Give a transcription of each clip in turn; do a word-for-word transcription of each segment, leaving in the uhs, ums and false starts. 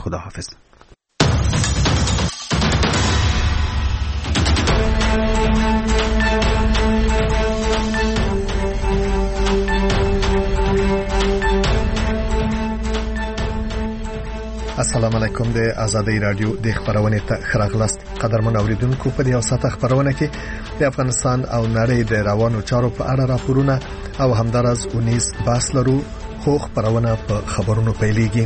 خداحافظ. السلام علیکم. د آزادۍ رادیو د خبرونه ته خراغلاست. قدرمن اوریدونکو، په دې اوساته خبرونه کې د افغانستان او نړۍ د روانو چارو په اړه راپورونه او همدارس اونیز بحث لرو. خو خبرونه په خبرونو پیلېږي.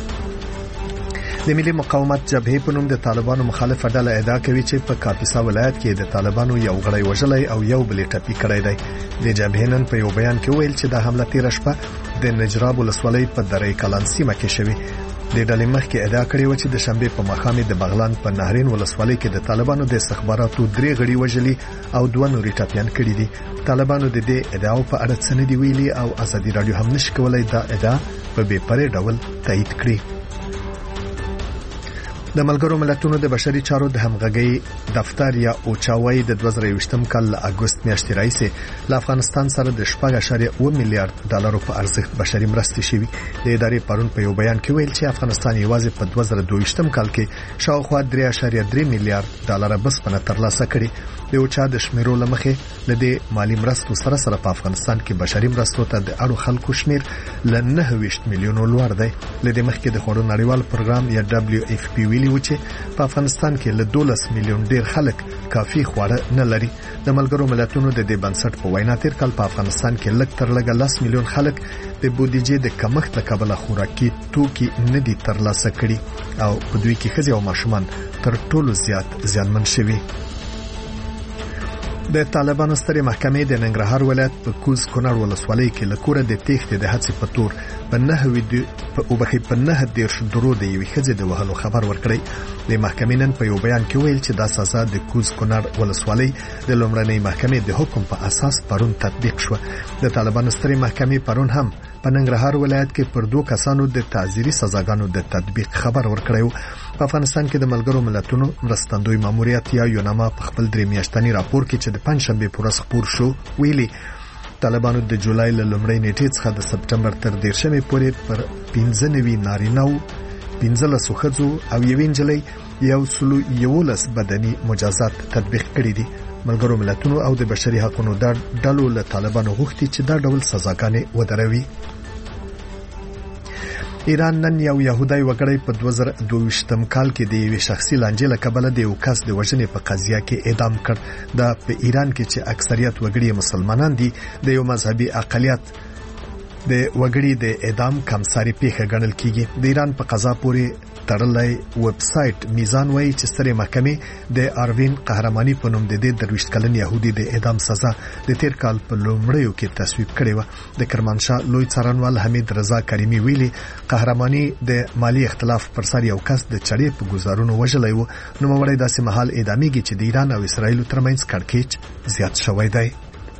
د ملي مقاومت جبهې په نوم د طالبانو مخالفه ډله ادعا کوي چې په کاپیسا ولایت کې د طالبانو یو غړی وژلای او یو بل ټپي کړی دی. د جبهې نن په یو بیان کې ویل چې د حمله تیر شپه د نجراب ولسوالۍ په درې کلان سیمه کې شوې. د ډلې مخکې ادعا کړې و چې د شنبه په ماښام د بغلان په نهرین ولسوالۍ کې د طالبانو د استخباراتو درې غړي وژلي او دوه نوري ټپيان کړي دي. طالبانو د دې ادعاو په اړه څه نه دی ویلي او ازادي رادیو هم نشي کولای دا ادعا په بې پرې ډول تایید کړي. د ملګرو ملتونو د بشري چارو د همغږي دفتر یا اوچاوي د دوه زره یوویشتم کال له اگست میاشتې راځي له افغانستان سره د شپږ اعشاریه اووه میلیارډ ډالرو په ارزښت بشري مرستې شوي. د ادارې پرون په یو بیان کې ویل چې افغانستان یوازې په دوه زره دوه ویشتم کال کې شاوخوا درې اعشاریه درې میلیارډ ډالر بسپنه ترلاسه کړې. د اوچا د شمیرو لمخې لدې مالی مرستو سره سره په افغانستان کې بشري مرستو ته د اړو خلکو شمیر ل نهه ویشت میلیونو لوړ دی. لدې مخکې د خوړو نړیوال پروګرام یا دبليو اف پی ویلي و چې په افغانستان کې ل دولس میلیون ډیر خلک کافي خواړه نه لري. د ملګرو ملتونو د دې بنسټ په وینا تیر کال په افغانستان کې لږ تر لږه لس میلیون خلک د بودیجې د کمښت له کبله خوراکي توکي نه دي ترلاسه کړي او په دوی کې ښځې او ماشومان تر ټولو زیات زیانمن شوي. د طالبانو سترې محکمې د ننګرهار ولایت په کوز کونړ ولسوالۍ کې لکوره د تېښتې د هڅې په تور په نهه ویډیو په وبخې په نهه دیرش درو د یوې ښځې د وهلو خبر ورکړی. د محکمې نن په یو بیان کې ویل چې دا سزا د کوز کونړ ولسوالۍ د لومړنۍ محکمې د حکم په اساس پرون تطبیق شو. د طالبانو سترې محکمې پرون هم په ننګرهار ولایت کې پر دوه کسانو د تعزیري سزاګانو د تطبیق خبر ورکړی. په افغانستان کې د ملګرو ملتونو مرستندوی ماموریت یا یوناما په خپل درې میاشتنی راپور کې چې د پنځشنبه پر ورځ خپور شو ویلي طالبانو د جولای له لومړۍ نیټې څخه د سپټمبر تر دیرشمې پورې پر پنځه نوي نارینه او پنځلس ښځو او یوې نجلۍ یو سلو یولس بدني مجازات تطبیق کړي دي. ملګرو ملتونو او د بشري حقوقو د ډلو له طالبانو غوښتي چې دا ډول سزاګانې ودروي. ایران نن یو يهودي وګړی په دوه زره دوه ویشتم کال کې د یوې شخصي لانجې له کبله د یو کس د وژنې په قضیه کې اعدام کړ. دا په ایران کې چې اکثریت وګړي مسلمانان دي د یو مذهبي اقلیت د وګړي د اعدام کمساري پیښه ګڼل کیږي. د ایران په قضا پورې تړلې ویب سټ میزان وایي چې سترې محکمې د اروین قهرماني په نوم د دې درویشت کلن يهودي د اعدام سزا د تیر کال په لومړیو کې تصویب کړې و. د کرمانشاه لوی څارنوال حمید رضا کریمي ویلي قهرماني د مالی اختلاف پر سر یو کس د چړې په گزارونو وژلی و. نو مړی داسې مهال اعدامېږي چې د ایران او اسرایل ترمنځ کړکېچ زیات شوی دی.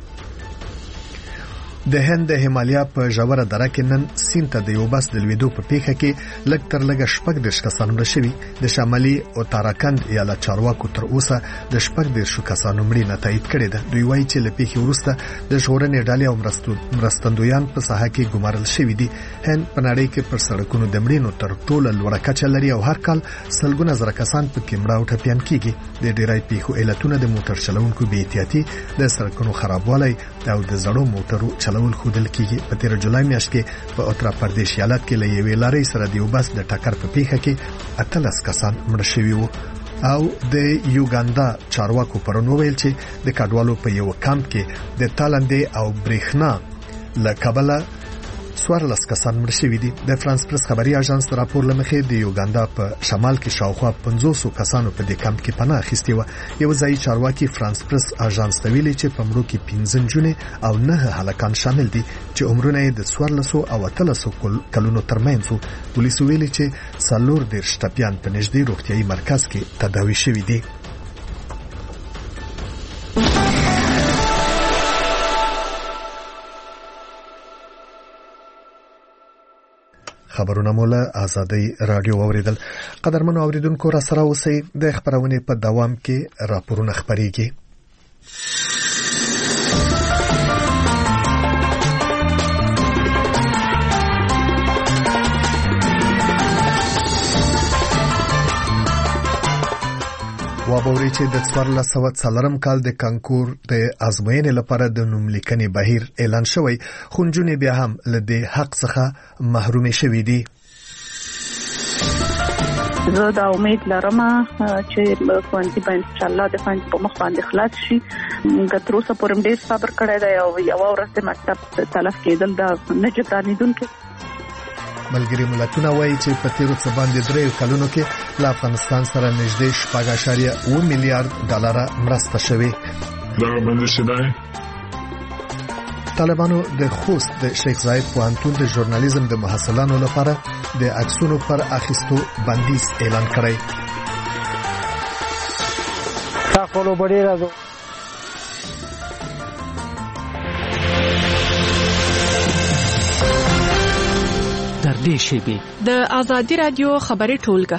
د هند د هیمالیا په ژوره دره کې نن سیند ته د یو بس د لویدو په پیښه کې لږ تر لږه شپږ دېرش کسان مړه شوي. د شمالي اتراکند ایالت چارواکو تر اوسه د شپږ دېرشو کسانو مړینه تایید کړې ده. دوی وایي چې له پیښې وروسته د ژغورنې ډلې او مرستندویان په ساحه کې ګمارل شوي دي. هند په نړۍ کې پر سړکونو د مړینو تر ټولو لوړه کچه لري او هر کال سلګونه زره کسان پکې مړه او ټپیان کیږي. د ډیری پیښو علتونه د موټر چلوونکو بې احتیاطي، د سړکونو خرابوالی او د زړو موټرو چلول خودل کیږي. په تیر جولای میاشت کې په اتر پردیش ایالت کې له یوې لارې سره د یو بس د ټکر په پیښه کې اتلس کسان مړه شوي وو. او د یوګاندا چارواکو پرون ویل چې د کډوالو په یو کمپ کې د تالندې او برېښنا له کبله څوارلس کسان مړه شوي دي. د فرانس پرس خبري اژانس راپور لمخې د یوګاندا په شمال کې شاوخوا پنځوس کسانو په دې کمپ کې پناه اخیستې و. یو ځایي چارواکي فرانس پرس اژانس ته ویلي چې په مړو کې پنځه نجونې او نه هلکان شامل دي چې عمرونه یې د څوارلس او اتلس کلونو ترمنځ وو. پولیسو ویلي چې څلور دېرش ټپیان په نږدې روغتیایي مرکز کې تداوي شوي دي. خبرونه مولا آزادۍ رادیو اوریدل. قدرمن اوریدونکو را سره اوسئ. د خبرونه په دوام کې راپورونه خبريږي. وابوري چې د څوارلس سوه څلورم کال د کانکور د ازموینې لپاره د نوملیکنې بهیر اعلان شوی، خو نجونې بیا هم له دې حق څخه محرومې شوې دي. زه دا امید لرم چې ښوونځي به انشاءالله د ښوونځي په مخ باندې خلاص شي. موږ تر اوسه پورې ډېر صبر کړی دی او یوه ورځ د مکتب تلف کېدل دا نه جبرانېدونکي. ملګري ملتونه وایي چې په تیرو څه باندې دریو کلونو کې له افغانستان سره نږدې شپږ اعشاریه اوه میلیارډ ډالره مرسته شوې. طالبانو د خوست د شیخ زاید پوهنتون د ژورنالیزم د محصلانو لپاره د عکسونو پر اخیستو بندیز اعلان کړی. تاسو به ډیر راځو در دې شیبې د ازادي رادیو خبري ټولګه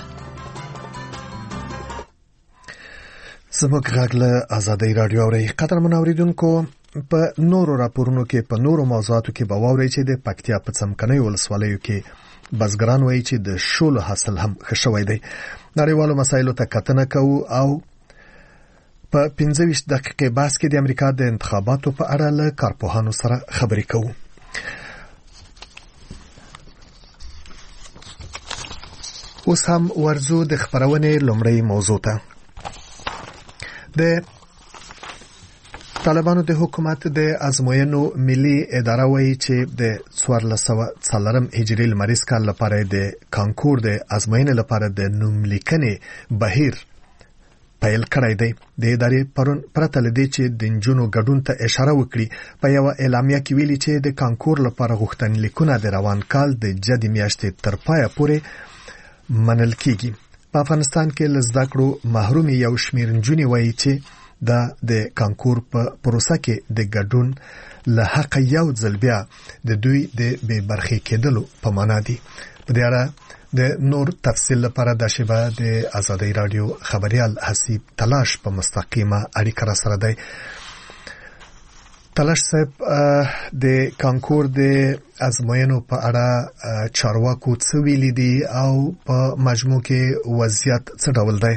زموږ غږ له ازادي رادیو اوري. قدرمن اوریدونکو، په نورو راپورونو کې په نورو موضوعاتو کې به واورئ چې د پکتیا په څمکنۍ ولسوالیو کې بزګران وایي چې د شولو حاصل هم ښه شوی دی. نړیوالو مسایلو ته کتنه کوو او په پنځه ویشت دقیقې بحث کې د امریکا د انتخاباتو په اړه له کارپوهانو سره خبرې کوو. اوس هم ورزو د خبرونې لومړی موضوع ته. د طالبانو د حکومت د ازموینو ملي اداره وایي چې د څوارلس سوه څلورم هجري لمریز کال لپاره د کانکور د ازموینې لپاره د نوملیکنې بهیر پیل کړی دی. د ادارې پرون پرته له دې چې د نجونو ګډون ته اشاره وکړي، په یوه اعلامیه کې ویلي چې د کانکور لپاره غوښتنلیکونه د روان کال د جدي میاشتې تر پایه پورې منل کیږي. په افغانستان کې له زده کړو محرومې یو شمېر نجونې وایي چې دا د کانکور په پروسه کې د ګډون له حق یو ځل بیا د دوی د بې برخې کېدلو په معنا دي. په دې اړه د نور تفصیل لپاره د شبا د ازادي رادیو خبريال حسیب تلاش په مستقیمه اړیکه را سره دی. تلاش صاحب، د کانکور د ازموینو په اړه چارواکو څه ویلي دي او په مجموع کې وضعیت څه ډول دی؟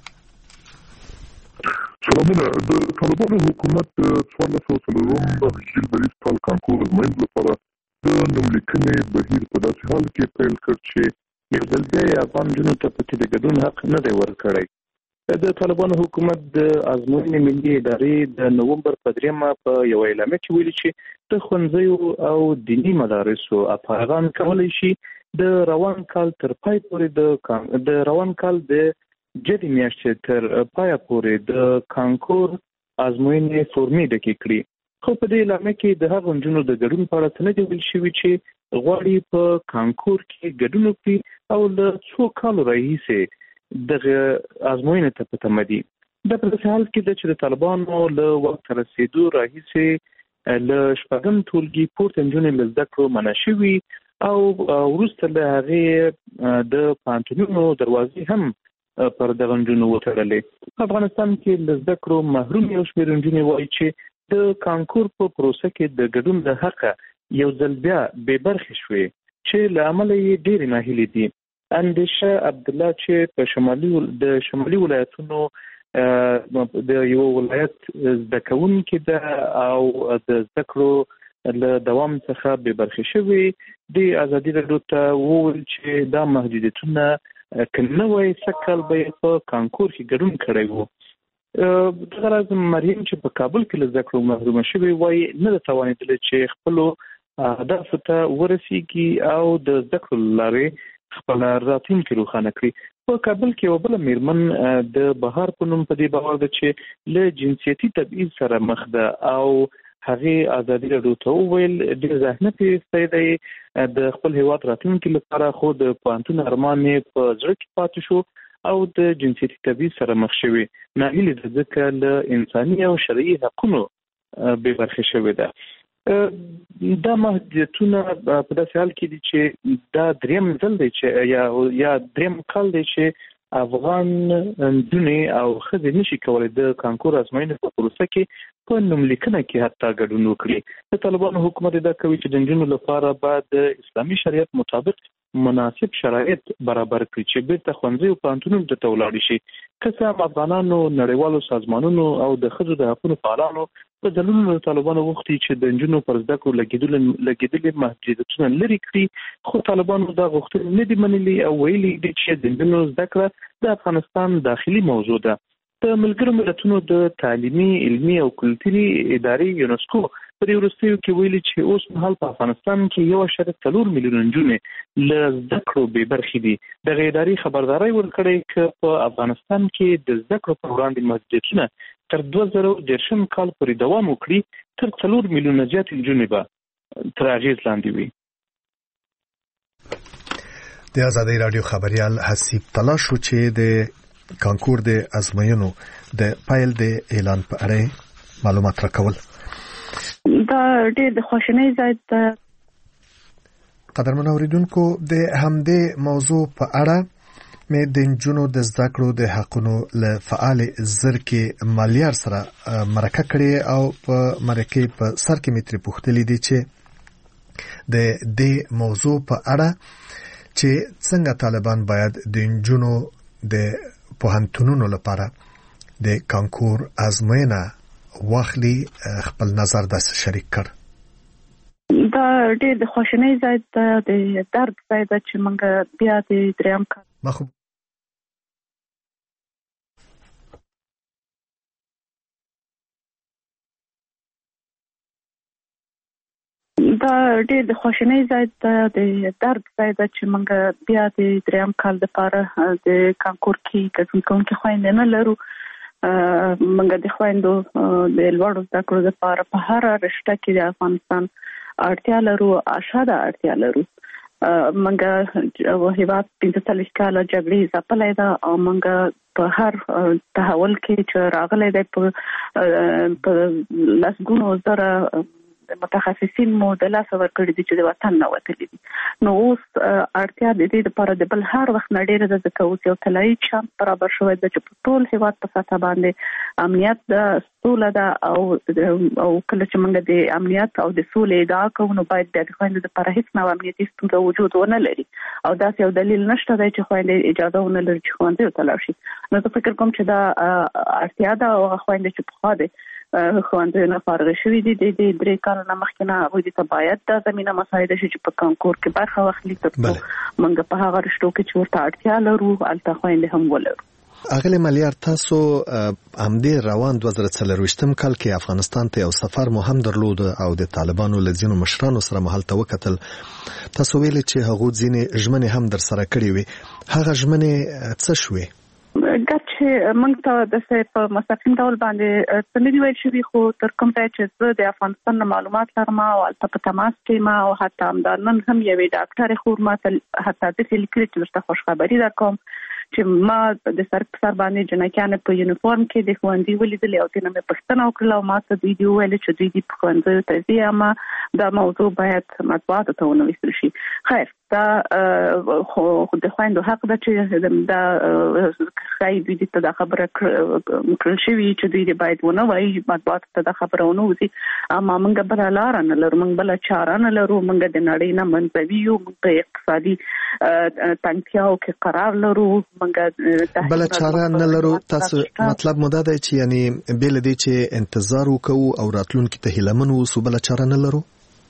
سلامونه. د طالبانو حکومت د څوارلس سوه څلورم هجري لمریز کال کانکور ازموینې لپاره د نوملیکنې بهیر په داسې حال کې پیل کړ چې یو ځل بیا یې افغان نجونو ته پکې د ګډون حق نه دی ورکړی. د طالبانو حکومت د ازموینې ملي ادارې د نومبر په دریمه په یوه اعلامیه کې ویلي چې د ښوونځیو او دیني مدارسو افغان کولی شي د روان کال تر پای پورې د د روان کال د جدي میاشتې تر پایه پورې د کانکور ازموینې فورمې ډکې کړي. خو په دې اعلامیه کې د هغو نجونو د ګډون په اړه څه نه دي ویل شوي چې غواړي په کانکور کې ګډون وکړي او له څو کالو راهیسې دغه ازموینې ته په تمه دي. دا په داسې حال کې ده چې د طالبانو له وخت رسېدو راهیسې له شپږم ټولګي پورته نجونې له زده کړو منع شوي او وروسته له هغې د پوهنتونونو دروازې هم پر دغه نجونو وتړلې. په افغانستان کې له زده کړو محروم یو شمېر نجونې وایي چې د کانکور په پروسه کې د ګډون د حقه یو ځل بیا بې برخې شوې چې له امله یې ډېرې ناهیلې دي. اندیشه عبدالله چې په شمالي د شمالي ولایتونو د یو ولایت زده کوونکې ده او د زده کړو له دوام څخه بې برخې شوې، د ازادي راډیو ته وویل چې دا محدودیتونه که نه وای سږ کال به یې په کانکور کې ګډون کړی و. دغه راز مریم چې په کابل کې له زده کړو محرومه شوې وایي نه ده توانېدلی چې خپلو اهدافو ته ورسیږي او د زده کړو له لارې خپل راتلونکی روښانه کړي. په کابل کې یوه بله میرمن د بهار په نوم په دې باور ده چې له جنسیتي تبعیض سره مخ ده او هغې ازادي راډیو ته وویل ډېر زحمت یې ایستی دی د خپل هېواد راتلونکي لپاره، خو د پوهنتون ارمان یې په زړه کې پاتې شو او د جنسیتي تبعیض سره مخ شوې. ناهیلې ده ځکه له انساني او شرعي حقونو بې برخې شوې ده. دا محدودیتونه په داسې حال کې دي چې دا دریم ځل دی چې یا یا دریم کال دی چې افغان نجونې او ښځې نشي کولی د کانکور ازموینې په پروسه کې په نوملیکنه کې حتی ګډون وکړي. د طالبانو حکومت ادعا کوي چې د نجونو لپاره باید د اسلامي شریعت مطابق مناسب شرایط برابر کړي چې بیرته ښوونځي او پوهنتونونو ته ولاړ شي. که څه افغانانو نړیوالو سازمانونو او د ښځو د حقوقو فعالانو په دلیلونو طالبانو وختي چې د نجونو پر زده کړو لګیدل لګیدل محدودیتونه لري کړی، خو طالبانو دا غوښتنه نه دي منلي او ویلي دي چې د نجونو زده کړه د افغانستان داخلي موضوع ده. د ملګرو ملتونو د تعلیمي، علمي او کلتوري ادارې یونسکو پر وروستیو کې ویلي چې اوس مهال په افغانستان کې یو اشاریه څلور میلیونه نجونې له زده کړو بې برخې دي. دغه ادارې خبرداری ورکړې چې په افغانستان کې د زده کړو پر وړاندې محدودیتونه تر دوه زره دېرشم کال پورې دوام وکړي، تر څلور میلیونه زیاتې نجونې به تر اغېز لاندې وي. د ازادۍ راډیو خبريال حسیب تلاشو چې د کانکور د ازموینو د پایل د اعلان په اړه معلومات راکول. دا ډېر د خوشنۍ ځای ته قدرمن اوریدونکو د همدې موضوع په اړه مې د نجونو د زده کړو د حقونو له فعال زرکې مالیار سره مرکه کړې او په مرکه په سر کې متر پوښتلې دي چې د دې موضوع په اړه چې څنګه طالبان باید د نجونو د پوهنتونونو لپاره د کانکور ازموینه واخلي خپل نظر داس شریک کړ. دا ډېر د خوشنۍ ځای ته د درد ځای ده چې موږ بیا د دریم کال مخ دا ډېر د خوشنۍ ځای ته د درد ځای ده چې موږ بیا د دریم کال لپاره د کانکور کې ګډون کوونکي خویندې نه لرو. موږ د خویندو د لوړو زده کړو لپاره په هر رشته کې د افغانستان اړتیا لرو، اشاده اړتیا لرو. موږ هیواد پنځه څلوېښت کاله جګړې ځپلی ده او موږ په هر تحول کې چې راغلی دی په لسګونو زره متخصصین مو د لاسه ورکړي دي چې د وطن نه وتلي دي. نو اوس اړتیا د دې لپاره د بل هر وخت نه ډېره ده ځکه اوس یو طلایي چانس برابر شوی ده چې په ټول هیواد په سطح باندې امنیت ده، سوله ده او او کله چې موږ د امنیت او د سولې ادعا کوو نو باید بیا د خویندو لپاره هیڅ نوع امنیتي ستونزه وجود ونه لري او داسې یو دلیل نشته دی چې خویندې اجازه ونه لري چې ښوونځیو ته لاړ شي. نو زه فکر کوم چې دا اړتیا ده او هغه خویندې چې پخوا دي ښوونځیو نه فارغ شوي دي د درې کالو نه مخکې نه هغوی ته باید دا زمینه مساعده شي چې په کانکور کې برخه واخلي تر څو موږ په هغه رشتو کې چې ورته اړتیا لرو هلته خویندې هم ولرو. اغلی مالیار، تاسو همدې روان دوه زره څلرویشتم کال کې افغانستان ته یو سفر مو هم درلود او د طالبانو له ځینو مشرانو سره مو هلته وکتل. تاسو ویلي چې هغوی ځینې ژمنې هم در سره کړې وې. هغه ژمنې څه شوې؟ ګرچې موږ ته داسې په مستقیم ډول باندې څه نه دي ویل شوي، خو تر کوم ځای چې زه د افغانستان نه معلومات لرم او هلته په تماس کې یم او حتی همدا نن هم یوې ډاکټرې خور ما ته حتی داسې لیکلي چې درته خوشخبري درکوم چې ما د سر په سر باندې جنکیانې په یونیفورم کې د ښوونځي ولیدلې او ترې نه مې پوښتنه وکړله او ما ته دوی دي وویل چې دوی دي په ښوونځیو ته ځي اما دا موضوع باید مطبوعاتو ته ونه ویستل شي. خیر، دا خو د خویندو حق ده چې دا ښایي دوی ته دا خبره کړل شوي چې دوی دې باید ونه وایي، مطبوعاتو ته دا خبره ونه وځي. اما موږ بله لاره نه لرو، موږ بله چاره نه لرو. موږ د نړۍ نه منزوي یو، موږ په اقتصادي تنګتیاو کې قرار لرو، بل چاره نه لرو. تاسو مطلب مو دا دی چې یعنی بل دې چې انتظار وکړو او راتلونکي ته هیلمن اوسو، بل چاره نه لرو.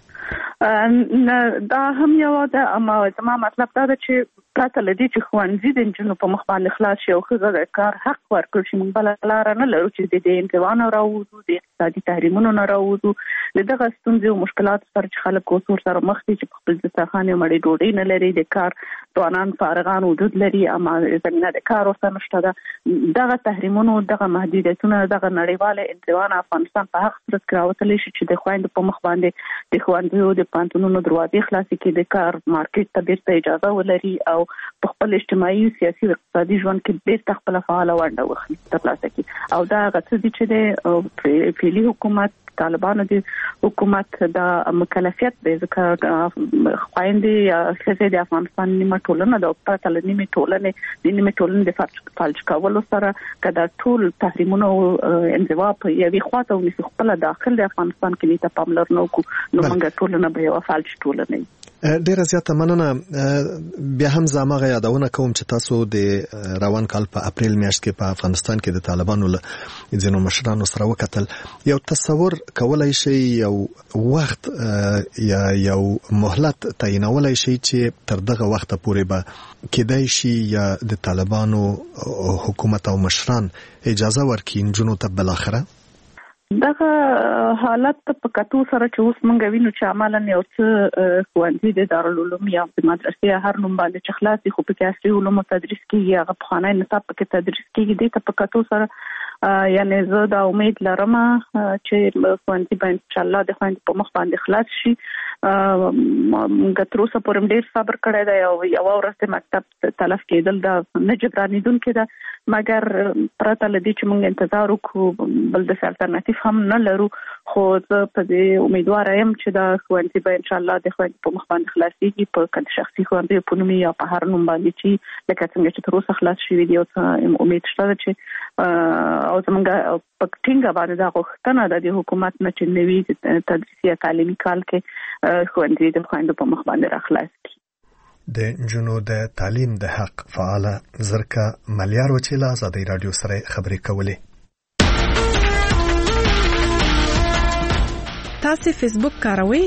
دا هم یو ده، اما زما مطلب دا ده چې پرته له دې چې ښوونځي د نجونو په مخ باندې خلاص شي او ښځه د کار حق ورکړل شي، موږ بله لاره نه لرو چې د دې انزوا نه راووځو، د اقتصادي تحریمونو نه راووځو، د دغه ستونزې او مشکلاتو سره چې خلک اوس ورسره مخ دي چې په خپل دسترخوان یو مړۍ ډوډۍ نه لري، د کار ځوانان فارغان وجود لري اما زمینه د کار ورته نشته ده. دغه تحریمونو، دغه محدودیتونه، دغه نړیواله انزوا نه افغانستان په هغه صورت کې راوتلی شي چې د خویندو په مخ باندې د ښوونځیو د پوهنتونونو دروازې خلاصې کړي، د کار مارکیټ ته بیرته اجازه ولري او په خپل اجتماعي، سیاسي او اقتصادي ژوند کې بیرته خپله فعاله ونډه واخلي ترلاسه کړي. او دا هغه څه دي چې د فعلي حکومت طالبانو د حکومت د مکلفیت دی ځکه خويندې یا ښځې د افغانستان نیمه ټولنه د پرته له نیمه ټولنې د نیمه ټولنې د فلج کولو سره کدا ټول تحریمونه او انزوا په یوې خواته ونیسي خپل داخل د افغانستان کې ته پاملرنه وکړو نو موږ ټولنه به یو فلج ټولنه ډیره زیاته مننه. بیا هم زموږه یادونه کوم چې تاسو د روان کال په اپریل میاشت کې په افغانستان کې د طالبانو له ځینو مشرانو سره وکتل. یو تصور کولای شي یو وخت یا یو مهلت تعینولای شي چې تر دغه وخت پورې به کېدای شي یا د طالبانو حکومت او مشران اجازه ورکړي نجونو ته بل اخره دغه حالت په کتو سره چې اوس مونږ وینو چې عملاً یو څه ښوونځي د دارالعلوم یا د مدرسې هر نوم باندې چې خلاص دي خو په کې عصري علوم تدریس کیږي هغه په خانه نصاب کې تدریس کیږي د په کتو سره یعنی زه دا امید لرم چې ښوونځي به ان شاء الله د خوندې په مخ باندې خلاص شي. موږ تر اوسه پورې ډېر صبر کړی دی او یو ورځ مکتب تلف کېدل دا نه جبرانیدونکې ده مګر پرته له دې چې موږ انتظار وکړو بل د الټرناتیو هم نه لرو خو زه په دې امیدواره یم چې دا ښوونځي به ان شاء الله د خوندې په مخ باندې خلاصېږي په کله شخصي ښوونځي په نوم یا په هر نوم باندې چې لکه څنګه چې تر اوسه خلاص شوي دي او امید شته چې او زموږ په ټینګه باندې دا غوښتنه ده د حکومت نه چې نوي تدریسي یا تعلیمي کال کې ښوونځي د خویندو په مخ باندې راخلاص کړي. د نجونو د تعلیم د حق فعاله زرکه ملیار وچیلا آزادۍ رادیو سره خبرې کولې. تاسو فیسبوک کاروئ؟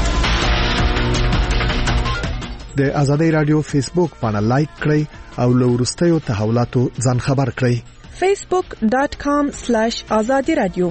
د آزادۍ رادیو فیسبوک باندې لایک کړئ او له وروستیو تحولاتو ځان خبر کړئ. facebook dot com slash azadi radio.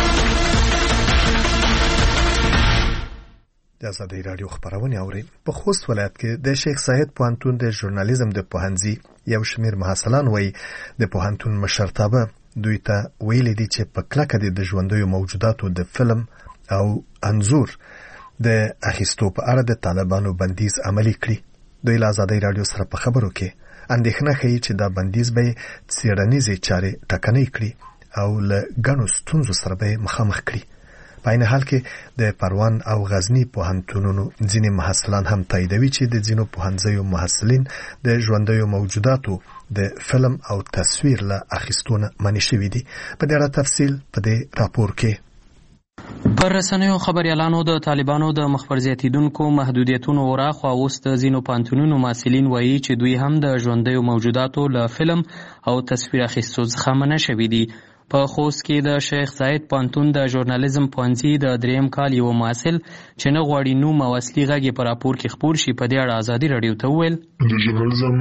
د آزادۍ رادیو خبرونه اوري. په خوست ولایت کې د شیخ زاید پوهنتون د ژورنالیزم د پوهنځي یو شمیر محصلان وایي د پوهنتون مشرتابه دوی ته ویلي دي چې په کلکه د ژوندیو موجوداتو د فلم او انځور د اخیستو په اړه د طالبانو بندیز عملي کړي. دوی له آزادۍ رادیو سره په خبرو کې اندېښنه ښیي چې دا بندیز به څېړنیزې چارې ټکنۍ کړي او له ګڼو ستونزو سره به مخامخ کړي. په عین حال کې د پروان او غزنی پوهنتونونو ځینې محصلان هم تاییدوي چې د ځینو پوهنځیو محصلین د ژوندیو موجوداتو د فلم او تصویر له اخیستونه منع شوي دي. په دې اړه تفصیل په دې راپور کې. پر رسنیو خبريالانو د طالبانو د مخبر زیاتیدونکو محدودیتونو وراخوا اوس د ځینو پوهنتونونو محصلین وایي چې دوی هم د ژوندیو موجوداتو له فلم او تصویر اخیستو څخه منع شوي دي. په خوست کې د شیخ زاید پوهنتون د ژورنالیزم پوهنځي د دریم کال یو محصل چې نه غواړي نوم او اصلي غږ یې په راپور کې خپور شي په دې اړه آزادۍ رادیو ته وویل د ژورنالیزم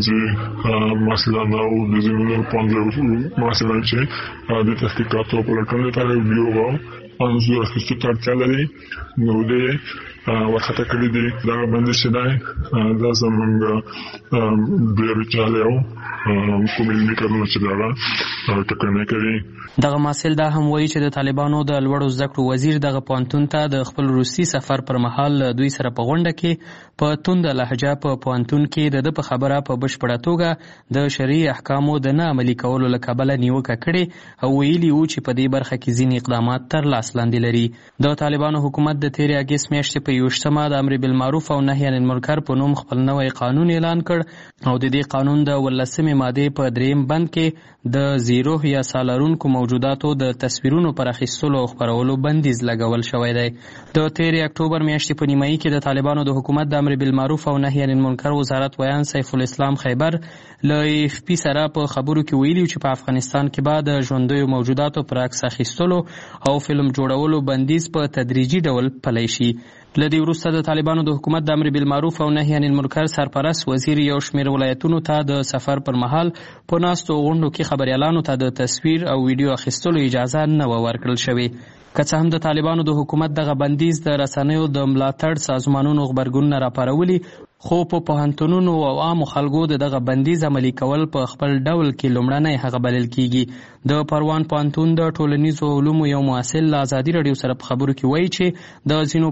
پوهنځي محصلان او د ژورنالیزم پوهنځي محصلان چې د تحقیقاتو په لټون لپاره ویډیو او انځور اخیستو ته اړتیا لري نو دې ورخطا کړي دي. دا باندې چې دا دا زمونږ ډېر چاله او کومې کارونه چې دا ټکنۍ کوي. دغه محصل دا هم وایي چې د طالبانو د لوړو زده کړو وزیر دغه پوهنتون ته د خپل روسي سفر پر مهال دوی سره په غونډه کې په توند لهجه په پوهنتون کې د د په خبره په بشپړه توګه د شرعي احکامو د نه عملي کولو له کبله نیوکه کړې او ویلي وو چې په دې برخه کې ځینې اقدامات تر لاس لاندې لري. د طالبانو حکومت د تیرې اګست میاشتې په یوشتمه د امر بالمعروف او نهي عن المنکر په نوم خپل نوی قانون اعلان کړ او د دې قانون د ولسمې مادې په دریم بند کې د زیرو یا سالارونکو موجوداتو د تصویرونو پر اخیستلو او خپرولو بندیز لګول شوی دی. د تیرې اکتوبر میاشتې په نیمایي کې د طالبانو د حکومت د امر بالمعروف او نهي عن المنکر وزارت ویان سیف الاسلام خیبر له اف پی سره په خبرو کې ویلي چې په افغانستان کې به د ژوندیو موجوداتو پر عکس اخیستلو او فلم جوړولو بندیز په تدریجي ډول پلی شي. لدی وروسته د طالبانو د حکومت د امر بالمعروف او نهي عن المنکر سرپرست وزیر یو شمېر ولایتونو ته د سفر پر مهال په ناستو غونډو کې خبريالانو ته د تصویر او ویډیو اخیستلو اجازه نه ورکړل شوې. که څه هم د طالبانو د حکومت دغه بندیز د رسنیو د ملاتړ سازمانونو غبرګونونه راپارولي خو په پوهنتونونو او عامو خلکو دغه بندیز عملي کول په خپل ډول کې لومړنی هغه بلل کیږي. د پروان پوهنتون د ټولنیزو علومو یو محصل له آزادۍ رادیو سره په خبرو کې وایي چې د ځینو پوهنځیو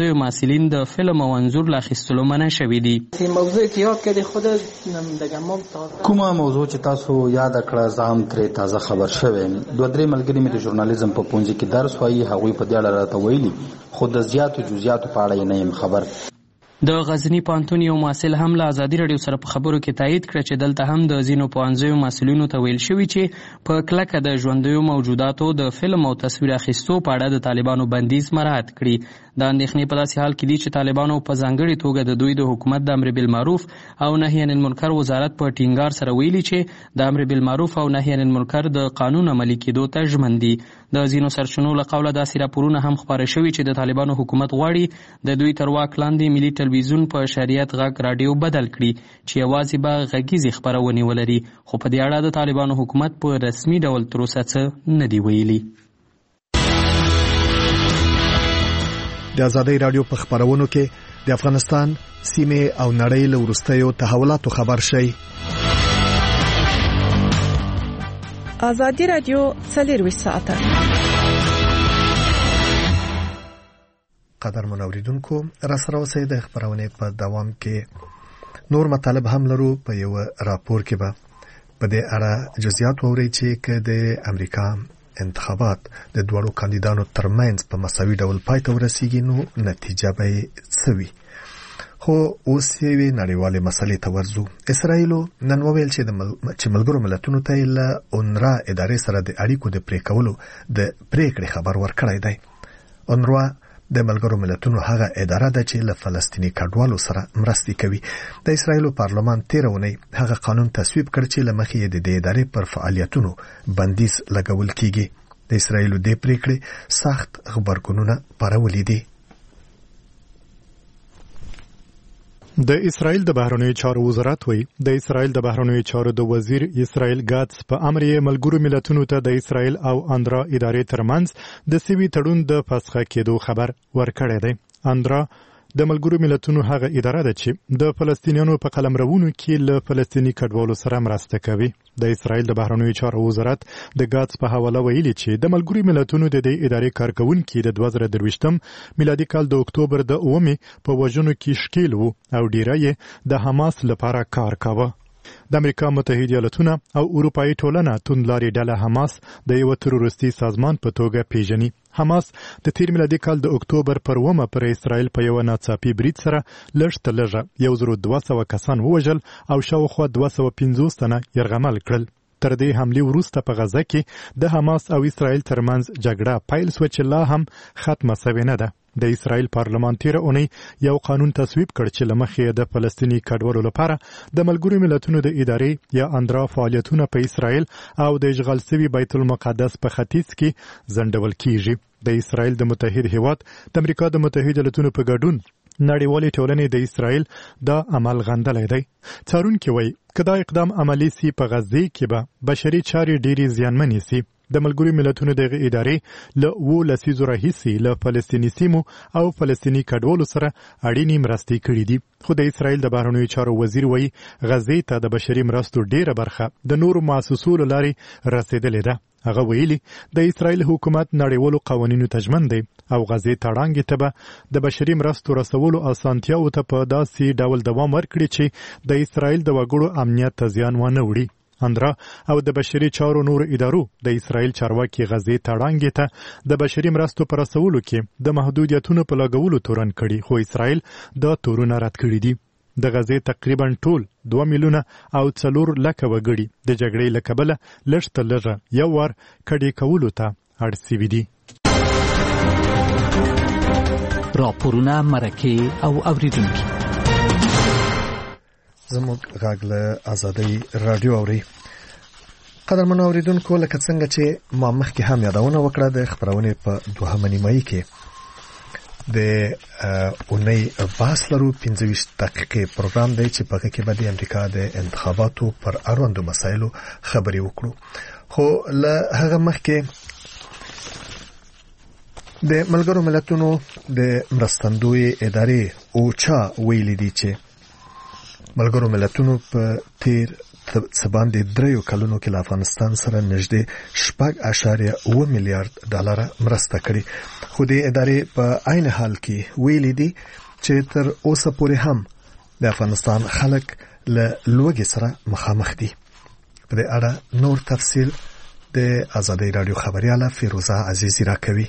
پوهنځیو محصلین د فلم او انځور له اخیستلو منع شوي دي. موضوع کې یاد کړي خود دغه موضوع کومه موضوع چې تاسو یاد کړه ځم ترې تازه خبر شوم. دوه درې ملګري مې د ژورنالیزم په پوهنځي کې درس وایي، هغوی په دې اړه راته ویلي، خو د زیاتو جزئیاتو په اړه نه یم خبر. د غزنی پوهنتون یو محصل هم له ازادي راډیو سره په خبرو کې تایید کړ چې دلته هم د ځینو پوهنځیو محصلینو ته ویل شوي چې په کلکه د ژوندیو موجوداتو د فلم او تصویر اخیستو په اړه د طالبانو بندیز مراعات کړي. د اندېښنې په داسې حال کې دي چې طالبانو په ځانګړې توګه د دوی د حکومت د امر بالمعروف او نهي عن المنکر وزارت په ټینګار سره ویلي چې د امر بالمعروف او نهي عن المنکر د قانون عملي کېدو ته ژمن دي. د ځینو سرچینو له قوله داسې راپورونه هم خپاره شوي چې د طالبانو حکومت غواړي د دوی تر واک لاندې ملي ټلویزیون په شریعت غږ راډیو بدل کړي چې یوازې به غږیزې خپرونې ولري، خو په دې اړه د طالبانو حکومت په رسمي ډول تر اوسه څه نه دی ویلي. د ازادي راډیو په خبرونو کې د افغانستان سیمه او نړۍ له وروستیو تحولاتو خبر شي. ازادي راډیو څلور ساعته. قدر منوریدونکو را سره اوسئ. د خبرونې په دوام کې نور مطالب هم لرو. په یو راپور کې به په دې اړه جزئیات ووري چې که د امریکا انتخابات د دوړو کاندیدانو ترمنځ په مساوي ډول پای ته ورسیږي نو نتیجه به څه وي. خو اوس یې نړیوالې مسلې ته ورځو. اسرائیلو نن وویل چې د چې ملګرو ملتونو ته له اونروا ادارې سره د اړیکو د پرې کولو د پریکړې خبر ورکړی دی. اونروا د ملګرو ملتونو هغه اداره ده چې له فلسطیني کډوالو سره مرستې کوي. د اسرائیلو پارلمان تېره اونۍ هغه قانون تصویب کړ چې له مخې یې د دې ادارې پر فعالیتونو بندیز لګول کیږي. د اسرائیلو دې پریکړې سخت غبرګونونه پارولي دي. د اسرائیل د بهرنیو چارو وزارت وایي د اسرائیل د بهرنیو چارو د وزیر اسرائیل ګاتس په امر یې ملګرو ملتونو ته د اسرائیل او اندرا ادارې ترمنځ د سوي تړون د فسخه کېدو خبر ورکړی دی. اندرا د ملګرو ملتونو هغه اداره ده چې د فلسطینیانو په قلمرونو کې له فلسطیني کډوالو سره مرسته کوي. د اسرائیل د بهرنیو چارو وزارت د ګاتس په حواله ویلي چې د ملګرو ملتونو د دې ادارې کارکونکي د دوه زره درویشتم میلادي کال د اکتوبر د اومې په وژنو کې ښکیل وو او ډیری یې د حماس لپاره کار کاوه. د امریکا متحده ایالتونه او اروپایي ټولنه توندلارې ډله حماس د یو تروریستي سازمان په توګه پیژني. حماس د تیر میلادي کال د اکتوبر پر اومه پر اسرائیل په یو ناڅاپي برید سره لږ تر لږه یو زر دوه سوه کسان ووژل او شاوخوا دوه سوه پنځوس تنه یرغمل کړل. تر دې حملې وروسته په غزه کې د حماس او اسرائیل ترمنځ جګړه پیل شوه چې لا هم ختمه شوې نه ده. د اسرائیل پارلمان تیره اونۍ یو قانون تصویب کړ چې له مخې د فلسطیني کډوالو لپاره د ملګرو ملتونو د ادارې یا اندرا فعالیتونه په اسرائیل او د اشغال شوي بیت المقدس په ختیځ کې ځنډول کیږي. د اسرائیل د متحد هیواد د امریکا د متحده ایالتونو په ګډون نړیوالې ټولنې د اسرائیل دا عمل غندلی دی. څارونکي وایي که دا اقدام عملي سي په غزه کې به بشري چارې ډېرې زیانمنې سي. د ملګرو ملتونو دغه ادارې له اوو لسیزو راهیسې له فلسطیني سیمو او فلسطیني کډوالو سره اړینې مرستې کړي دي. خو د اسرائیل د بهرنیو چارو وزیر وایي غزې ته د بشري مرستو ډیره برخه د نورو مؤسسو له لارې رسیدلې ده. هغه ویلي د اسرائیل حکومت نړیوالو قوانینو ته ژمن دی او غزې ته ړانګې ته به د بشري مرستو رسولو اسانتیاوو ته په داسې ډول دوام ورکړي چې د اسرائیل د وګړو امنیت ته زیان ونه وړي. اندرا او د بشري چارو نور ادارو د اسرائیل چارواکي غزې ته ړانګې ته د بشري مرستو په رسولو کې د محدودیتونو په لګولو تورن کړي، خو اسرائیل دا تورونه رد کړي دي. د غزې تقریبا ټول دوه میلیونه او څلور لکه وګړي د جګړې له کبله لږ تر لږه یو وار کډې کولو ته اړ سوي دي. راپورونه، مرکې او اوریدونکي زموږ غږ له ازادي راډیو اوري. قدرمنو اوریدونکو، لکه څنګه چې ما مخکې هم یادونه وکړه د خبرونې په دوهمه نیمایي کې د اونۍ بحث لرو. پنځه ویشت دقیقې پروګرام دی چې په هغه کې به د امریکا د انتخاباتو پر اړوندو مسایلو خبرې وکړو. خو له هغه مخکې د ملګرو ملتونو د مرستندوی ادارې اوچا ویلي دي چې ملګرو ملتونو په تیر څه باندې دریو کلونو کې له افغانستان سره نږدې شپږ اشاریه اوه میلیارډ ډالر مرسته کړې خو د ادارې په عین حال کې ویلي دي چې تر اوسه پورې هم د افغانستان خلک له لوږې سره مخامخ دي. په دې اړه نور تفصیل د آزادۍ رادیو خبرياله فیروزه عزیزی راکوي.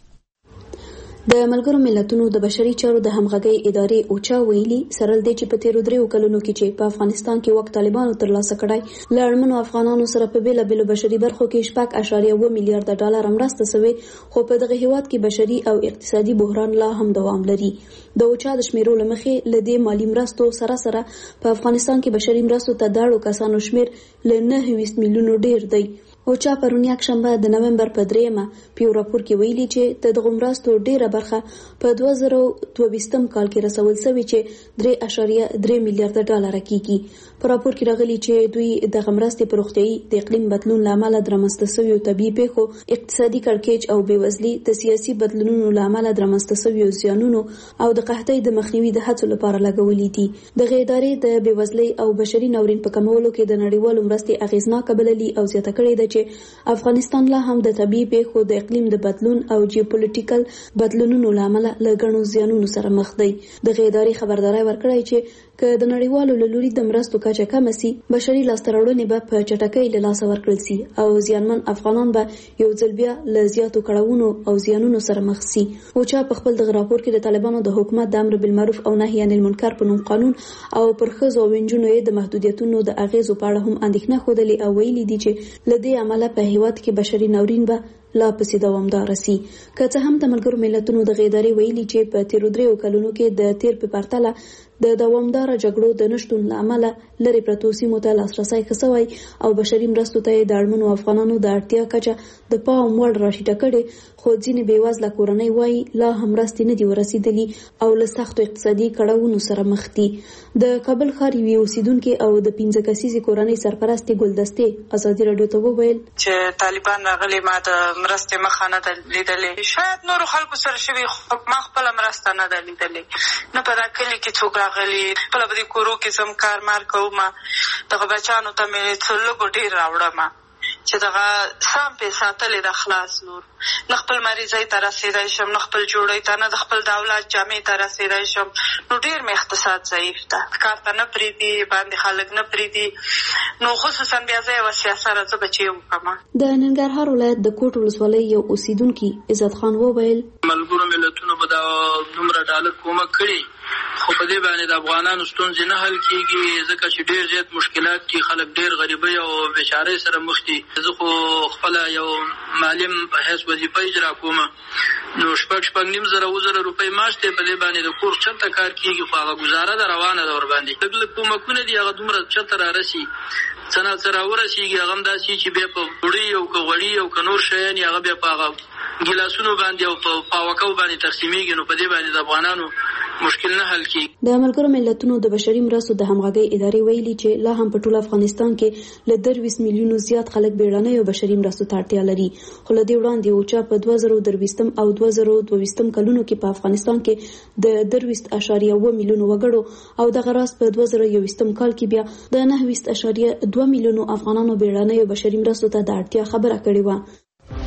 د ملګرو ملتونو د بشري چارو د همغږۍ ادارې اوچا ویلي سره د چې په تیرو دریو کلونو کې چې په افغانستان کې وخت طالبانو ترلاسه کړای لړمنو افغانانو سره په بیل بیل بشري برخو کې شپږ اشاریه اوه میلیارډ ډالر مرسته شوی خو په دغه هیواد کې بشري او اقتصادي بحران لا هم دوام لري. د اوچا د شمیرو لمخې لدې مالی مرستو سره سره په افغانستان کې بشري مرستو ته داړو کسانو شمیر ل نهه ویشت میلیونو ډیر دی. اوچا پرون یک شنبه د نومبر په دریمه په راپور کې ویلي چې د دغه مرستو ډیره برخه په دوه زره دوه ویشتم کال کې رسول شوی چې درې اشاریه درې میلیارډ ډالر کېږي. په راپور کې راغلي چې دوی د مرستې په روغتیايي د اقلیم بدلون لامل درمسته شوی طبي پیښو اقتصادي کړکېچ او بېوزلي د سیاسي بدلونونو لامل درمسته شوی زیانونو او د قحطۍ د مخنیوي د هڅو لپاره لګولې دي. د ادارې د بېوزلۍ او بشري ناورین په کمولو کې د نړیوالو مرستې اغیزناکه بللي او زیاته کړې ده چې افغانستان لا هم د طبي پیښو د اقلیم د بدلون او جیوپولیټیکل بدلونونو لامل له ګڼو زیانونو سره مخ دی. د ادارې خبرداري ورکړی چې که د نړیوالو له لوري د مرستو کچه کمه سي بشري لاسته راوړنې به په چټکۍ له لاسه ورکړل سي او زیانمن افغانان به یو ځل بیا له زیاتو کړاوونو او زیانونو سره مخ سي. اوچا په خپل دغه راپور کې د طالبانو د حکومت د امر بالمعروف او نهي عن المنکر په نوم قانون او پر ښځو او نجونو د محدودیتونو د اغیزو په اړه هم اندېښنه ښودلې او ویلي دي چې له دې عمله په هیواد کې بشري ناورین به لا پسې دوامدار سي. که څه هم د ملګرو ملتونو د ادارې ویلي چې په تیرو دریو کلونو کې د تیر په پرتله د دوامدار جګړو د نشټون لامل لري پرتو سیمو ته لاسرسي خسوي او بشري مرستو ته د اړمنو افغانانو د اړتیا کچه د پام وړ راشي ټکړې خو ځینې بیوازله کورنۍ وایي لا هم مرستې نه دي ورسېدلي او له سختو اقتصادي کړاوونو سره مخ دي. د کابل ښار یوې اوسیدونکي او د پنځه کسیزې کورنۍ سرپرستې ګلدستې ازادي راډیو ته وویل چې طالبان راغلي ما د مرستې مخه نه ده لیدلې. شاید نورو خلکو سره شوي خو ما خپله مرسته نه ده لیدلې. نه په دا کلي کې څوک راغلي خپله به د کورو کې زم کار مار کوم دغه بچیانو ته مې څه لږو ډېر راوړم چې دغه سام پې ساتلې ده خلاص نور نه خپل مریضۍ ته رسېدی شم نه خپل جوړۍ ته نه د خپل د اولاد جامې ته رسېدی شم نو ډېر مې اقتصاد ضعیف ده کار ته نه پرېږدي باندې خلک نه پرېږدي نو خصوصا بیا زه یوه سیاسره زه بچې وکړم. د ننګرهار ولایت د کوټ ولسوالۍ یو اوسیدونکي عزت خان وویل ملګرو ملتونو به دا دومره ډالر کومک کړي خو په دې باندې د افغانانو ستونزې نه حل کېږي ځکه چې ډېر زیات مشکلات دي خلک ډېر غریبۍ او بېچارۍ سره مخ دي. زه خو خپله یو معلم په حیث وظیفه اجرا کوم نو شپږ شپږ نیم زره اوه زره روپۍ معاش دی په دې باندې د کور چېرته کار کېږي خو هغه ګزاره ده روانه ده ورباندې لږ لږ کومکونه دي هغه دومره چېرته رارسي څه نه څه راورسېږي هغه هم داسې چې بیا په ډوډۍ او که غوړي او که نور شیان هغه بیا په هغه ګیلاسونو باندې او په پاوکو باندې تقسیمېږي نو په دې باندې د افغانانو مشکل نه حل کېږي. د ملګرو ملتونو د بشري مرستو د همغږۍ ادارې ویلي چې لا هم په ټول افغانستان کې له درویشت میلیونو زیات خلک بیړنۍ او بشري مرستو ته اړتیا لري خو له دې وړاندې اوچا په دوه زره درویشتم او دوه زره دوه ویشتم کلونو کې په افغانستان کې د درویشت اشاریه اوه میلیونو وګړو او دغه راز په دوه زره یوویشتم کال کې بیا د نهه ویشت اشاریه دوه میلیونو افغانانو بیړنۍ او بشري مرستو ته د اړتیا خبره کړې وه.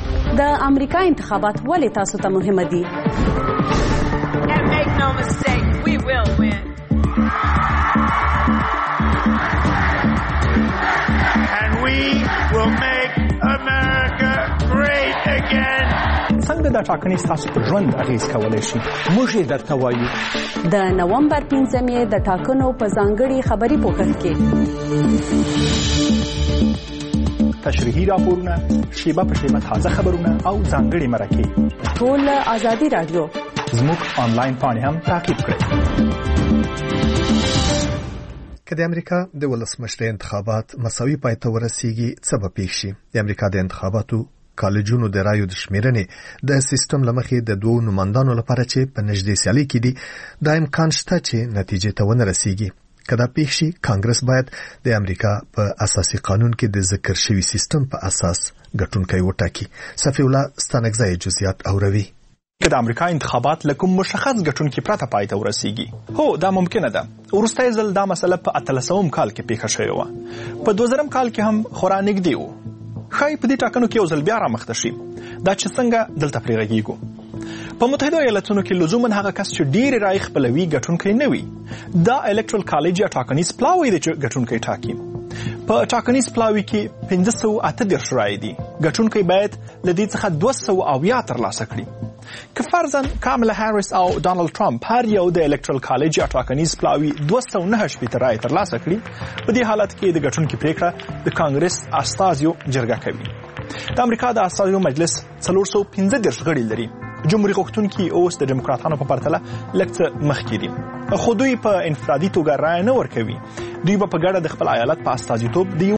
د امریکا انتخابات ولې تاسو ته مهمه دي؟ No mistake, we will win. And we will make America great again. څنګه دا ټاکنې ستاسو په ژوند اغېز کولی شي موږ یې درته وایو. د نومبر پنځمې د ټاکنو په ځانګړي خبري پوښښ کې تشریحي راپورونه شیبه په شیبه تازه خبرونه او ځانګړي مرکې ټول ازادي راډیو زموږ آنلاین پاڼې هم تعقیب کړئ. که د امریکا د ولسمشرۍ انتخابات مساوي پای ته ورسیږي څه به پیښ شي؟ د امریکا د انتخاباتو کالجونو د رایو د شمیرنې د سیستم له مخې د دوو نمایندانو لپاره چې په نږدې سیالۍ کې دي دا امکان شته چې نتیجې ته ونه رسیږي. که دا پیښ شي کانګرس باید د امریکا په اساسي قانون کې د ذکر شوي سیستم په اساس ګټونکی وټاکي. صفی الله ستانکزی جزئیات اوروي. که د امریکا انتخابات له کوم مشخص ګټونکي پرته پای ته ورسیږي. هو دا ممکنه ده. وروستی ځل دا مسله په اتلسمم کال کې پیښه شوې وه. په دوه زرم کال کې هم خورا نږدې و. ښایي په دې ټاکنو کې یو ځل بیا رامخته شي. دا چې څنګه دلته پرې غږیږو. په متحده ایالتونو کې لزوما هغه کس چې ډېرې رایې خپلوي ګټونکی نه وي. دا الکټرل کالج یا ټاکنیز پلاوی دی چې ګټونکی ټاکي. په ټاکنیز پلاوي کې پنځه سوه اته دېرش رایې دي. ګټونکی باید له دې څخه دوه سوه اویا ترلاسه کړي. که فرضاً کاملا هاریس او ډانلډ ټرمپ هر یو د الکټرل کالج یا ټاکنیز پلاوي دوه سوه نهه شپېته رایې ترلاسه کړي، په دې حالت کې د ګټونکي پرېکړه د کانګرس استازیو جرګه کوي. د امریکا د استازیو مجلس څلور سوه پنځه دېرش غړي لري. جمهوري غوښتونکي اوس د ډیموکراتانو په پرتله لږ څه مخکې دي، خو دوی په انفرادي توګه رایه نه ورکوي. دوی به په ګډه د خپل ایالت په استازیتوب د